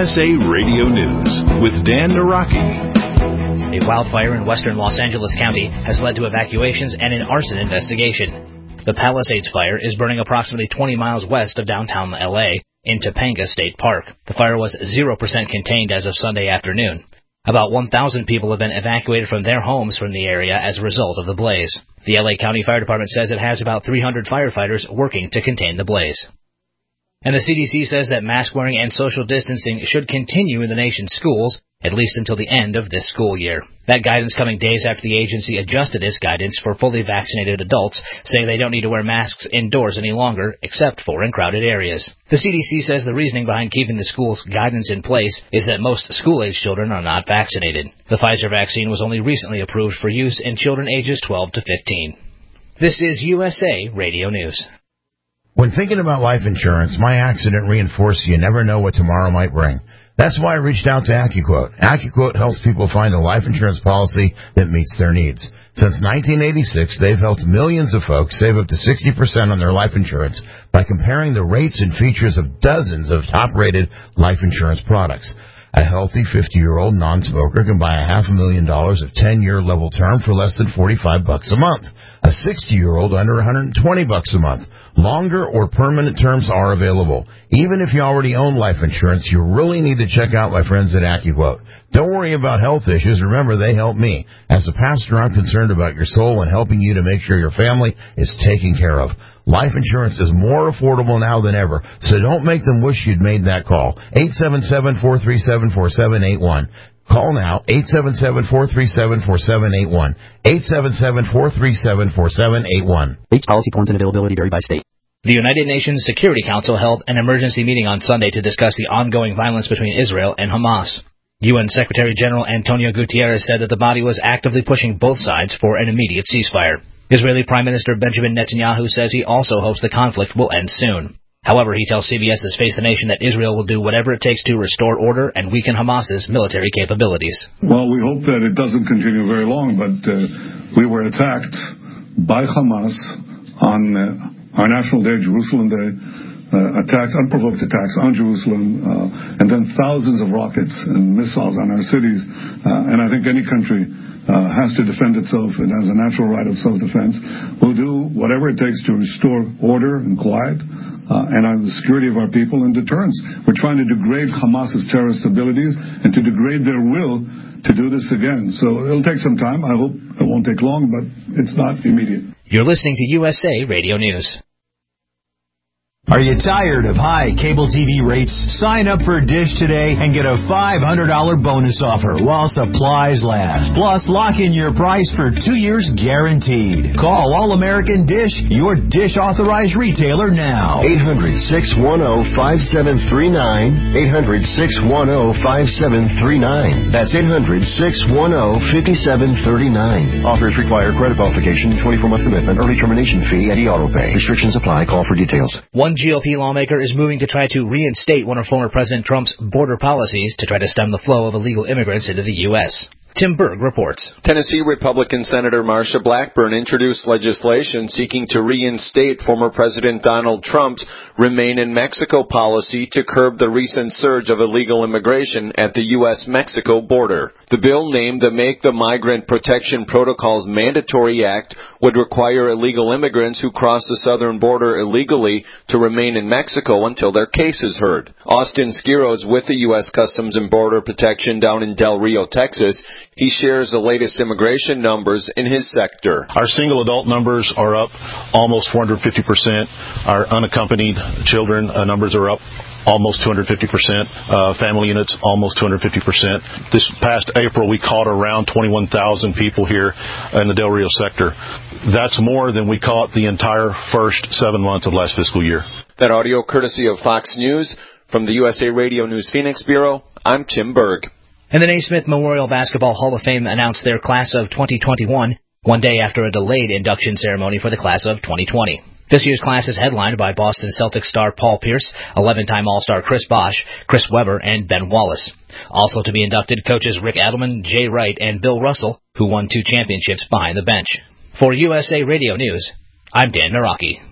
USA Radio News with Dan Naraki. A wildfire in western Los Angeles County has led to evacuations and an arson investigation. The Palisades fire is burning approximately 20 miles west of downtown L.A. in Topanga State Park. The fire was 0% contained as of Sunday afternoon. About 1,000 people have been evacuated from their homes from the area as a result of the blaze. The L.A. County Fire Department says it has about 300 firefighters working to contain the blaze. And the CDC says that mask wearing and social distancing should continue in the nation's schools, at least until the end of this school year. That guidance coming days after the agency adjusted its guidance for fully vaccinated adults, saying they don't need to wear masks indoors any longer, except for in crowded areas. The CDC says the reasoning behind keeping the school's guidance in place is that most school-age children are not vaccinated. The Pfizer vaccine was only recently approved for use in children ages 12 to 15. This is USA Radio News. When thinking about life insurance, my accident reinforced you never know what tomorrow might bring. That's why I reached out to AccuQuote. AccuQuote helps people find a life insurance policy that meets their needs. Since 1986, they've helped millions of folks save up to 60% on their life insurance by comparing the rates and features of dozens of top-rated life insurance products. A healthy 50-year-old non-smoker can buy $500,000 of 10-year level term for less than $45 a month. A 60-year-old under $120 a month. Longer or permanent terms are available. Even if you already own life insurance, you really need to check out my friends at AccuQuote. Don't worry about health issues. Remember, they help me. As a pastor, I'm concerned about your soul and helping you to make sure your family is taken care of. Life insurance is more affordable now than ever, so don't make them wish you'd made that call. 877-437-4781. Call now, 877-437-4781. 877-437-4781. Each policy forms and availability vary by state. The United Nations Security Council held an emergency meeting on Sunday to discuss the ongoing violence between Israel and Hamas. UN Secretary General Antonio Guterres said that the body was actively pushing both sides for an immediate ceasefire. Israeli Prime Minister Benjamin Netanyahu says he also hopes the conflict will end soon. However, he tells CBS's Face the Nation that Israel will do whatever it takes to restore order and weaken Hamas's military capabilities. Well, we hope that it doesn't continue very long, but we were attacked by Hamas on our National Day, Jerusalem Day, unprovoked attacks on Jerusalem, and then thousands of rockets and missiles on our cities. And I think any country has to defend itself and has a natural right of self-defense. We'll do whatever it takes to restore order and quiet and on the security of our people and deterrence. We're trying to degrade Hamas's terrorist abilities and to degrade their will to do this again. So it'll take some time. I hope it won't take long, but it's not immediate. You're listening to USA Radio News. Are you tired of high cable TV rates? Sign up for Dish today and get a $500 bonus offer while supplies last. Plus, lock in your price for 2 years guaranteed. Call All-American Dish, your Dish authorized retailer now. 800-610-5739. 800-610-5739. That's 800-610-5739. Offers require credit qualification, 24-month commitment, early termination fee, and auto pay. Restrictions apply. Call for details. One GOP lawmaker is moving to try to reinstate one of former President Trump's border policies to try to stem the flow of illegal immigrants into the U.S. Tim Berg reports. Tennessee Republican Senator Marsha Blackburn introduced legislation seeking to reinstate former President Donald Trump's Remain in Mexico policy to curb the recent surge of illegal immigration at the U.S.-Mexico border. The bill, named the Make the Migrant Protection Protocols Mandatory Act, would require illegal immigrants who cross the southern border illegally to remain in Mexico until their case is heard. Austin Skiro is with the U.S. Customs and Border Protection down in Del Rio, Texas. He shares the latest immigration numbers in his sector. Our single adult numbers are up almost 450%. Our unaccompanied children numbers are up almost 250%. Family units, almost 250%. This past April, we caught around 21,000 people here in the Del Rio sector. That's more than we caught the entire first 7 months of last fiscal year. That audio courtesy of Fox News. From the USA Radio News Phoenix Bureau, I'm Tim Berg. And the Naismith Memorial Basketball Hall of Fame announced their class of 2021 one day after a delayed induction ceremony for the class of 2020. This year's class is headlined by Boston Celtics star Paul Pierce, 11-time All-Star Chris Bosh, Chris Webber, and Ben Wallace. Also to be inducted, coaches Rick Adelman, Jay Wright, and Bill Russell, who won 2 championships behind the bench. For USA Radio News, I'm Dan Naraki.